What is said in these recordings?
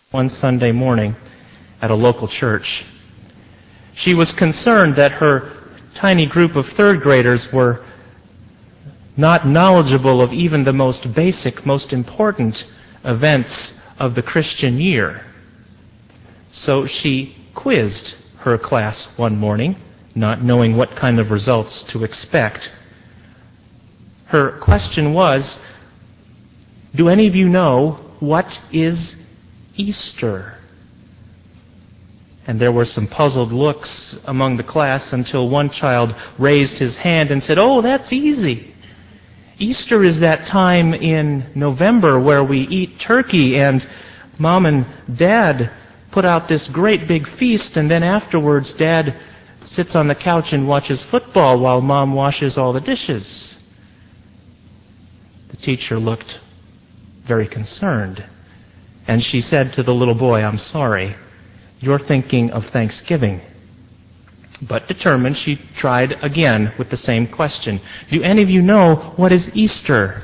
one Sunday morning at a local church. She was concerned that her tiny group of third graders were not knowledgeable of even the most basic, most important events of the Christian year. So she quizzed her class one morning, not knowing what kind of results to expect. Her question was, do any of you know what is Easter? And there were some puzzled looks among the class until one child raised his hand and said, "Oh, that's easy. Easter is that time in November where we eat turkey and Mom and Dad put out this great big feast, and then afterwards Dad sits on the couch and watches football while Mom washes all the dishes." The teacher looked very concerned, and she said to the little boy, "I'm sorry, you're thinking of Thanksgiving." But determined, she tried again with the same question. "Do any of you know what is Easter?"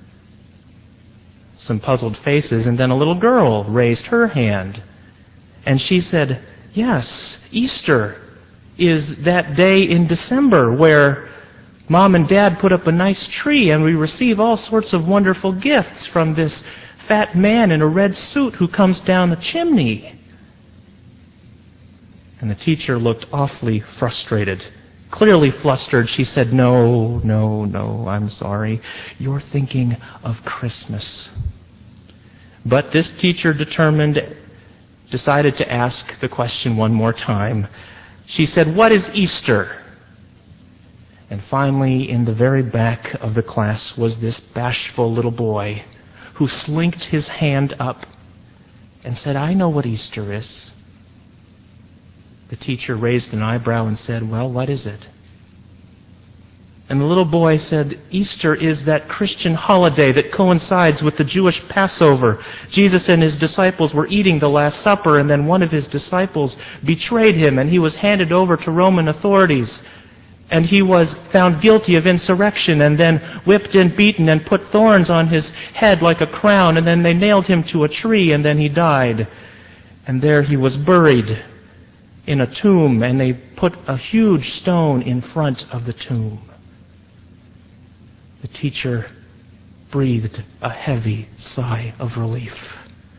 Some puzzled faces, and then a little girl raised her hand. And she said, "Yes, Easter is that day in December where Mom and Dad put up a nice tree and we receive all sorts of wonderful gifts from this fat man in a red suit who comes down the chimney." And the teacher looked awfully frustrated. Clearly flustered, she said, No, I'm sorry. You're thinking of Christmas." But this teacher decided to ask the question one more time. She said, "What is Easter?" And finally, in the very back of the class was this bashful little boy who slinked his hand up and said, "I know what Easter is." The teacher raised an eyebrow and said, "Well, what is it?" And the little boy said, "Easter is that Christian holiday that coincides with the Jewish Passover. Jesus and his disciples were eating the Last Supper, and then one of his disciples betrayed him, and he was handed over to Roman authorities. And he was found guilty of insurrection, and then whipped and beaten, and put thorns on his head like a crown, and then they nailed him to a tree, and then he died. And there he was buried in a tomb, and they put a huge stone in front of the tomb." The teacher breathed a heavy sigh of relief.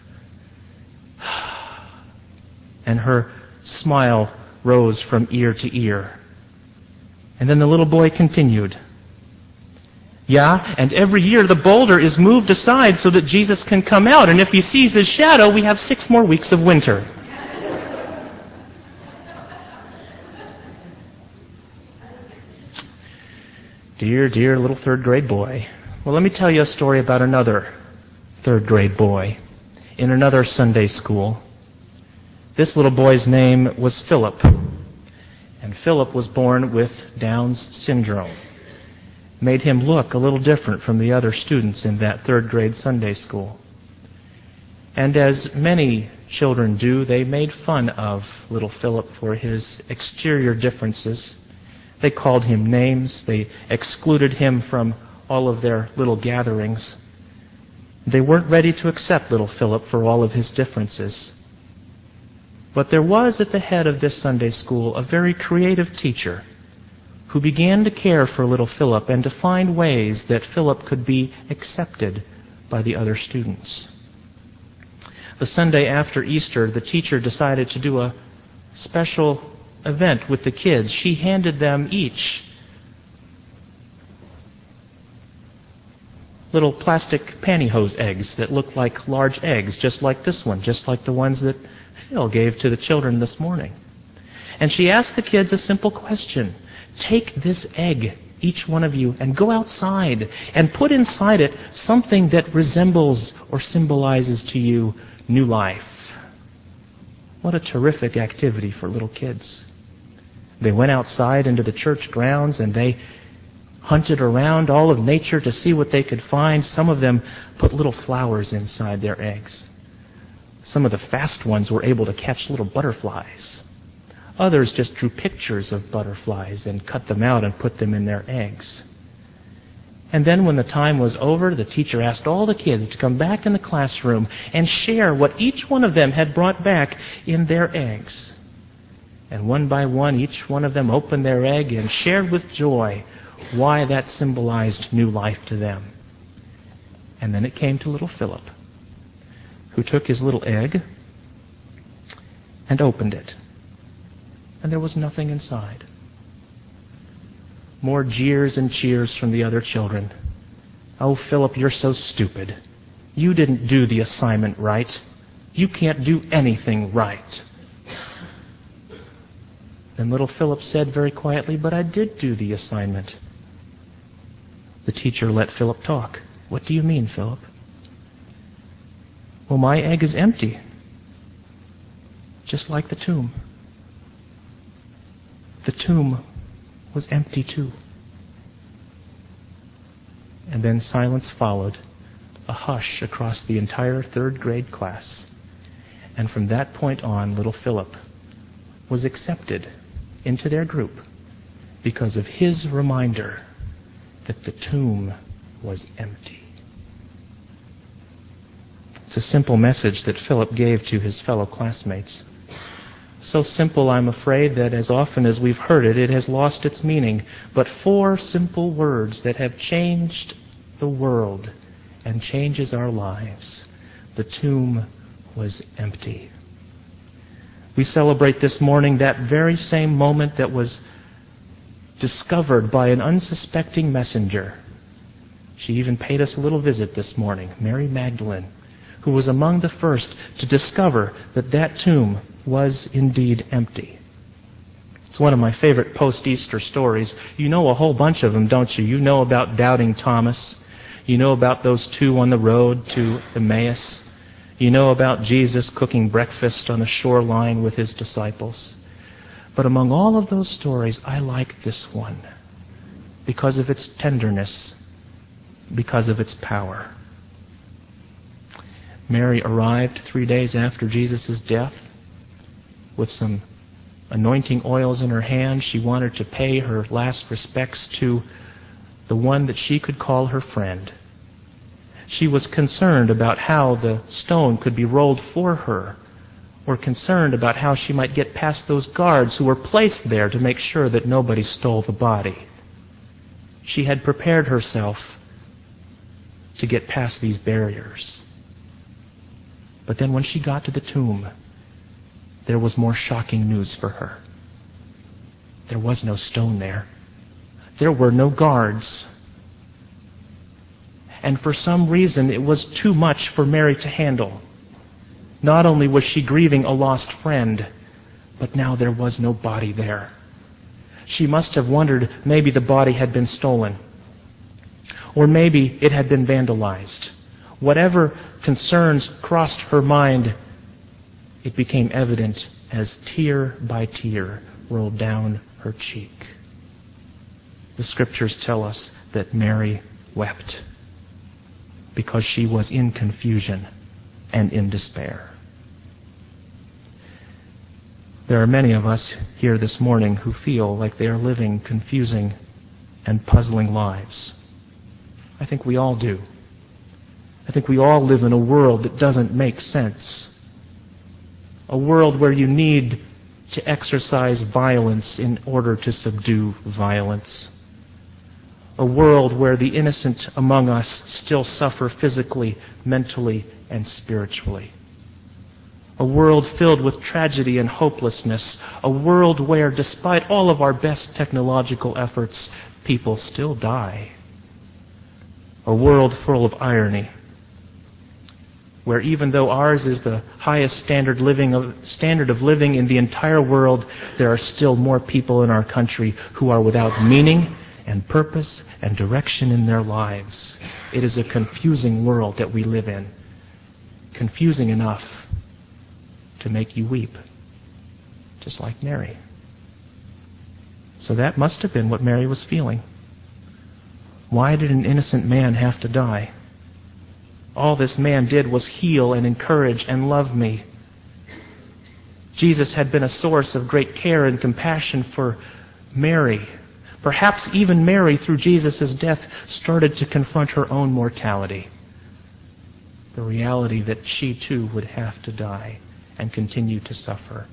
And her smile rose from ear to ear. And then the little boy continued, "Yeah, and every year the boulder is moved aside so that Jesus can come out, and if he sees his shadow, we have 6 more weeks of winter." Dear little third grade boy. Well, let me tell you a story about another third grade boy in another Sunday school. This little boy's name was Philip. And Philip was born with Down's syndrome. Made him look a little different from the other students in that third grade Sunday school. And as many children do, they made fun of little Philip for his exterior differences. They called him names. They excluded him from all of their little gatherings. They weren't ready to accept little Philip for all of his differences. But there was at the head of this Sunday school a very creative teacher who began to care for little Philip and to find ways that Philip could be accepted by the other students. The Sunday after Easter, the teacher decided to do a special event with the kids. She handed them each little plastic pantyhose eggs that looked like large eggs, just like this one, just like the ones that Phil gave to the children this morning. And she asked the kids a simple question. Take this egg, each one of you, and go outside and put inside it something that resembles or symbolizes to you new life. What a terrific activity for little kids. They went outside into the church grounds and they hunted around all of nature to see what they could find. Some of them put little flowers inside their eggs. Some of the fast ones were able to catch little butterflies. Others just drew pictures of butterflies and cut them out and put them in their eggs. And then when the time was over, the teacher asked all the kids to come back in the classroom and share what each one of them had brought back in their eggs. And one by one, each one of them opened their egg and shared with joy why that symbolized new life to them. And then it came to little Philip, who took his little egg and opened it. And there was nothing inside. More jeers and cheers from the other children. "Oh, Philip, you're so stupid. You didn't do the assignment right. You can't do anything right." Then little Philip said very quietly, "But I did do the assignment." The teacher let Philip talk. "What do you mean, Philip?" "Well, my egg is empty, just like the tomb." The tomb was empty too. And then silence followed, a hush across the entire third grade class. And from that point on, little Philip was accepted into their group because of his reminder that the tomb was empty. It's a simple message that Philip gave to his fellow classmates. So simple, I'm afraid, that as often as we've heard it, it has lost its meaning. But 4 simple words that have changed the world and changes our lives. The tomb was empty. We celebrate this morning that very same moment that was discovered by an unsuspecting messenger. She even paid us a little visit this morning, Mary Magdalene, who was among the first to discover that that tomb was indeed empty. It's one of my favorite post-Easter stories. You know a whole bunch of them, don't you? You know about doubting Thomas. You know about those 2 on the road to Emmaus. You know about Jesus cooking breakfast on the shoreline with his disciples. But among all of those stories, I like this one because of its tenderness, because of its power. Mary arrived 3 days after Jesus' death with some anointing oils in her hand. She wanted to pay her last respects to the one that she could call her friend. She was concerned about how the stone could be rolled for her, or concerned about how she might get past those guards who were placed there to make sure that nobody stole the body. She had prepared herself to get past these barriers. But then when she got to the tomb, there was more shocking news for her. There was no stone there. There were no guards. And for some reason, it was too much for Mary to handle. Not only was she grieving a lost friend, but now there was no body there. She must have wondered maybe the body had been stolen. Or maybe it had been vandalized. Whatever concerns crossed her mind, it became evident as tear by tear rolled down her cheek. The Scriptures tell us that Mary wept because she was in confusion and in despair. There are many of us here this morning who feel like they are living confusing and puzzling lives. I think we all do. I think we all live in a world that doesn't make sense. A world where you need to exercise violence in order to subdue violence. A world where the innocent among us still suffer physically, mentally, and spiritually. A world filled with tragedy and hopelessness. A world where, despite all of our best technological efforts, people still die. A world full of irony, where even though ours is the highest standard of living in the entire world, there are still more people in our country who are without meaning and purpose and direction in their lives. It is a confusing world that we live in. Confusing enough to make you weep, just like Mary. So that must have been what Mary was feeling. Why did an innocent man have to die? All this man did was heal and encourage and love me. Jesus had been a source of great care and compassion for Mary, Perhaps even Mary, through Jesus' death, started to confront her own mortality. The reality that she too would have to die and continue to suffer.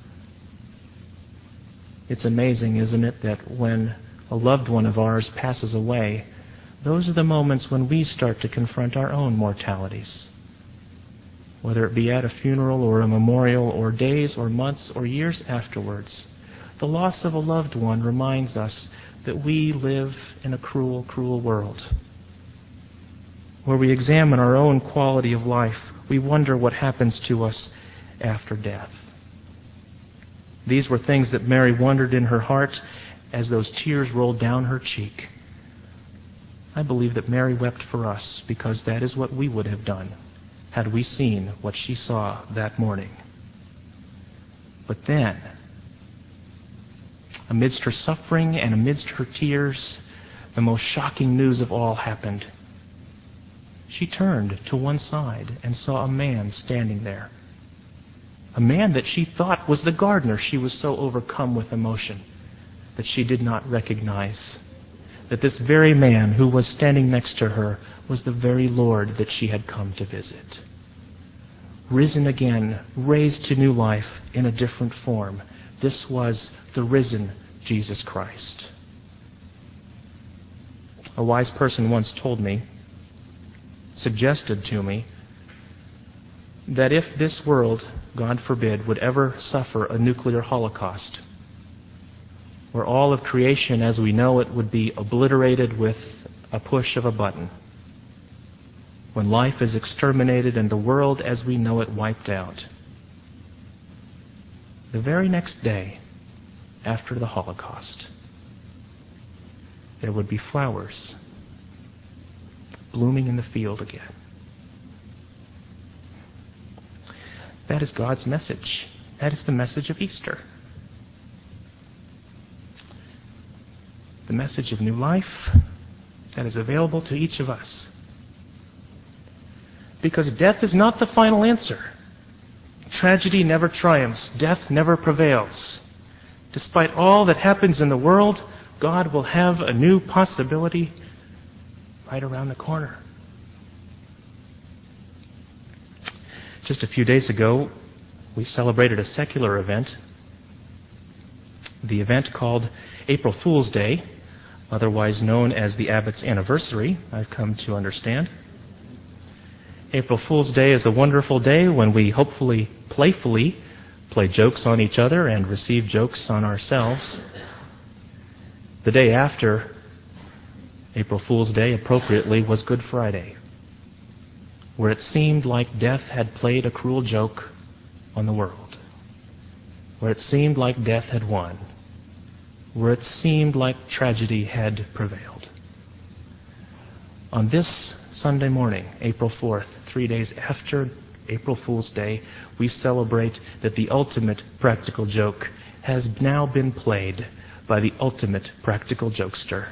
It's amazing, isn't it, that when a loved one of ours passes away, those are the moments when we start to confront our own mortalities. Whether it be at a funeral or a memorial or days or months or years afterwards, the loss of a loved one reminds us that we live in a cruel, cruel world. Where we examine our own quality of life, we wonder what happens to us after death. These were things that Mary wondered in her heart as those tears rolled down her cheek. I believe that Mary wept for us because that is what we would have done had we seen what she saw that morning. But then, amidst her suffering and amidst her tears, the most shocking news of all happened. She turned to one side and saw a man standing there. A man that she thought was the gardener. She was so overcome with emotion that she did not recognize that this very man who was standing next to her was the very Lord that she had come to visit. Risen again, raised to new life in a different form. This was the risen Jesus Christ. A wise person once told me, suggested to me, that if this world, God forbid, would ever suffer a nuclear holocaust, where all of creation as we know it would be obliterated with a push of a button, when life is exterminated and the world as we know it wiped out, the very next day after the Holocaust, there would be flowers blooming in the field again. That is God's message. That is the message of Easter. The message of new life that is available to each of us. Because death is not the final answer. Tragedy never triumphs. Death never prevails. Despite all that happens in the world, God will have a new possibility right around the corner. Just a few days ago, we celebrated a secular event, the event called April Fool's Day, otherwise known as the Abbott's Anniversary, I've come to understand. April Fool's Day is a wonderful day when we hopefully playfully play jokes on each other and receive jokes on ourselves. The day after April Fool's Day, appropriately, was Good Friday, where it seemed like death had played a cruel joke on the world, where it seemed like death had won, where it seemed like tragedy had prevailed. On this Sunday morning, April 4th, 3 days after April Fool's Day, we celebrate that the ultimate practical joke has now been played by the ultimate practical jokester.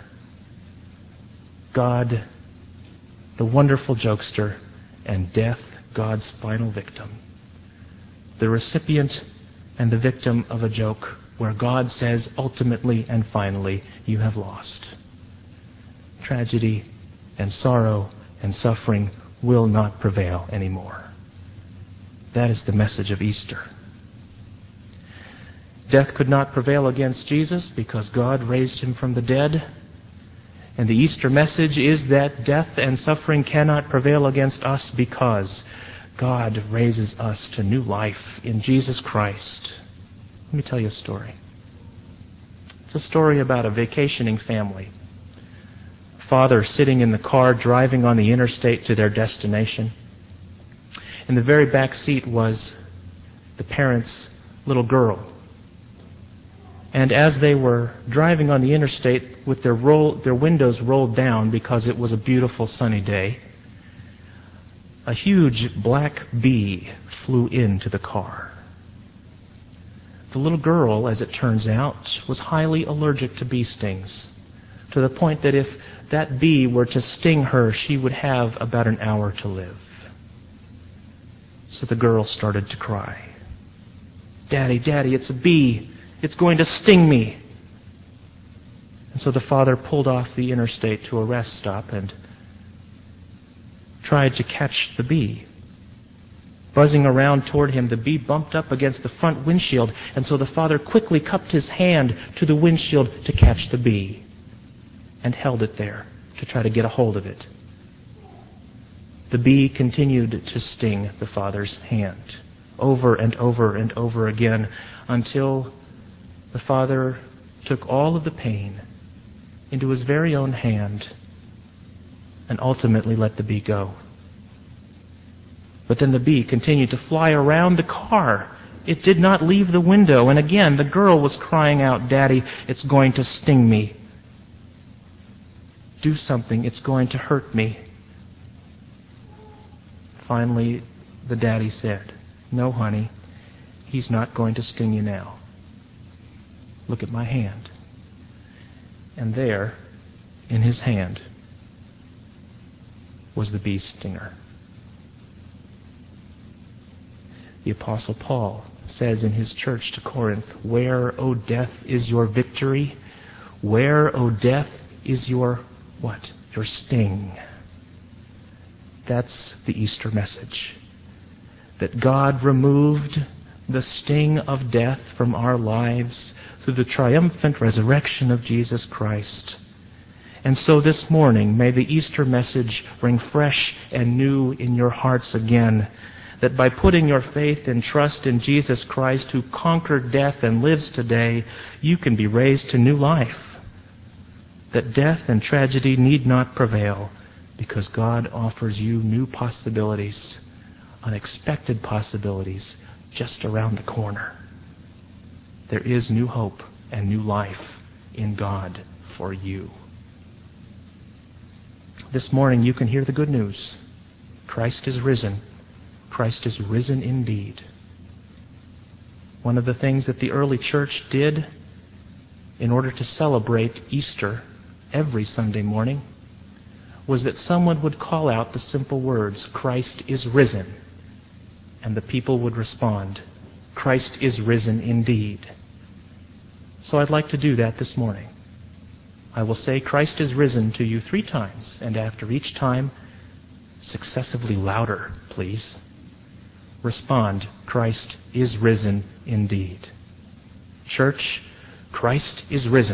God, the wonderful jokester, and death, God's final victim. The recipient and the victim of a joke where God says ultimately and finally, you have lost. Tragedy and sorrow and suffering will not prevail anymore. That is the message of Easter. Death could not prevail against Jesus because God raised him from the dead. And the Easter message is that death and suffering cannot prevail against us because God raises us to new life in Jesus Christ. Let me tell you a story. It's a story about a vacationing family. Father sitting in the car driving on the interstate to their destination. In the very back seat was the parents' little girl. And as they were driving on the interstate with their windows rolled down because it was a beautiful sunny day, a huge black bee flew into the car. The little girl, as it turns out, was highly allergic to bee stings, to the point that if that bee were to sting her, she would have about an hour to live. So the girl started to cry. "Daddy, Daddy, it's a bee. It's going to sting me." And so the father pulled off the interstate to a rest stop and tried to catch the bee. Buzzing around toward him, the bee bumped up against the front windshield, and so the father quickly cupped his hand to the windshield to catch the bee and held it there to try to get a hold of it. The bee continued to sting the father's hand over and over and over again until the father took all of the pain into his very own hand and ultimately let the bee go. But then the bee continued to fly around the car. It did not leave the window. And again, the girl was crying out, "Daddy, it's going to sting me. Do something. It's going to hurt me." Finally, the daddy said, "No, honey, he's not going to sting you now. Look at my hand." And there, in his hand, was the bee's stinger. The Apostle Paul says in his church to Corinth, "Where, O death, is your victory? Where, O death, is your what? Your sting?" That's the Easter message. That God removed the sting of death from our lives through the triumphant resurrection of Jesus Christ. And so this morning, may the Easter message ring fresh and new in your hearts again, that by putting your faith and trust in Jesus Christ, who conquered death and lives today, you can be raised to new life. That death and tragedy need not prevail, because God offers you new possibilities, unexpected possibilities, just around the corner. There is new hope and new life in God for you. This morning you can hear the good news. Christ is risen. Christ is risen indeed. One of the things that the early church did in order to celebrate Easter every Sunday morning was that someone would call out the simple words, "Christ is risen." And the people would respond, "Christ is risen indeed." So I'd like to do that this morning. I will say, "Christ is risen" to you 3 times, and after each time, successively louder, please, respond, "Christ is risen indeed." Church, Christ is risen.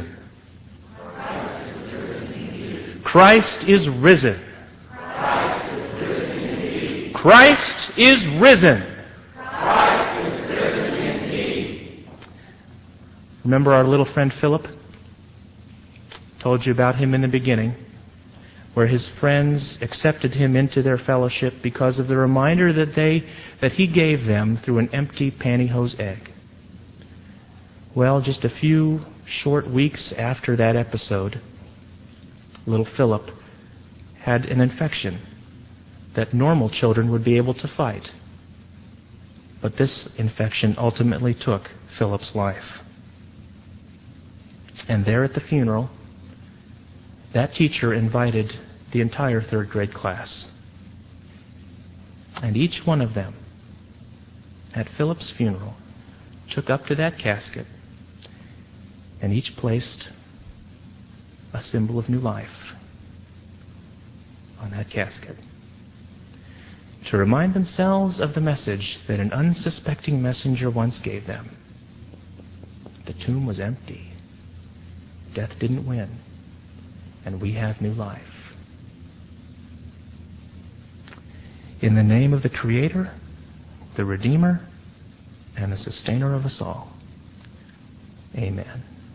Christ is risen. Christ is risen. Christ is risen indeed. Remember our little friend Philip? Told you about him in the beginning, where his friends accepted him into their fellowship because of the reminder that he gave them through an empty pantyhose egg. Well, just a few short weeks after that episode, little Philip had an infection that normal children would be able to fight. But this infection ultimately took Philip's life. And there at the funeral, that teacher invited the entire 3rd grade class. And each one of them, at Philip's funeral, took up to that casket, and each placed a symbol of new life on that casket, to remind themselves of the message that an unsuspecting messenger once gave them. The tomb was empty. Death didn't win. And we have new life. In the name of the Creator, the Redeemer, and the Sustainer of us all. Amen.